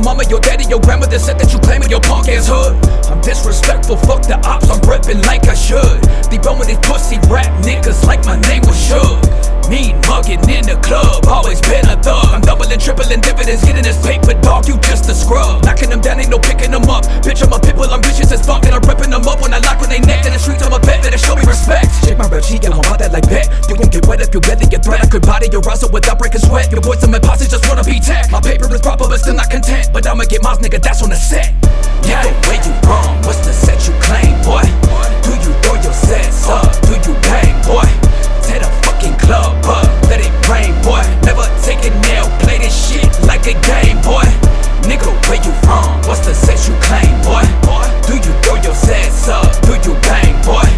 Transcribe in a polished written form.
mama, your daddy, your grandmother said that you claiming your punk ass hood. I'm disrespectful, fuck the ops, I'm reppin' like I should. Debone these pussy rap niggas like my name was Suge. Mean muggin' in the club, always been a thug. I'm doubling, tripling dividends, getting this paper, dog, you just a scrub. Knocking them down, ain't no picking them up. Bitch, I'm a pitbull, I'm vicious as fuck, and I'm reppin' them up when I lock on they neck. In the streets, I'm a vet, better show me respect. Shake my real cheek, and I'm about that like bet. You won't get wet if you really get threat. I could body your ass without breaking sweat. Your boys and my posse just wanna be tech. My paper is proper, but still not content. But I'ma get mine, nigga, that's on the set. Yeah, where you wrong? What's the set you claim, boy? Do you throw your sets up? Do you bang, boy? Tear the fucking club up, let it rain, boy. Never take a nail, play this shit like a game, boy. Nigga, where you from? What's the set you claim, boy? Do you throw your sets up? Do you bang, boy?